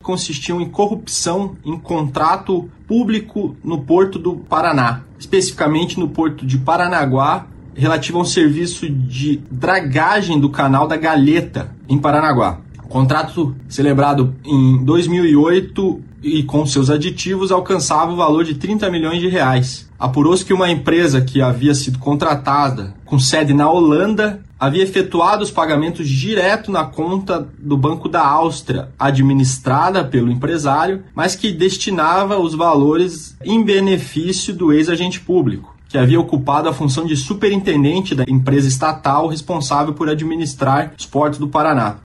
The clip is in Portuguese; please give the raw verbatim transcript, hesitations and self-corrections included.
consistiam em corrupção em contrato público no Porto do Paraná, especificamente no Porto de Paranaguá, relativo a um serviço de dragagem do canal da Galheta, em Paranaguá. O contrato, celebrado em dois mil e oito e com seus aditivos, alcançava o valor de trinta milhões de reais. Apurou-se que uma empresa que havia sido contratada, com sede na Holanda, havia efetuado os pagamentos direto na conta do Banco da Áustria, administrada pelo empresário, mas que destinava os valores em benefício do ex-agente público, que havia ocupado a função de superintendente da empresa estatal responsável por administrar os portos do Paraná.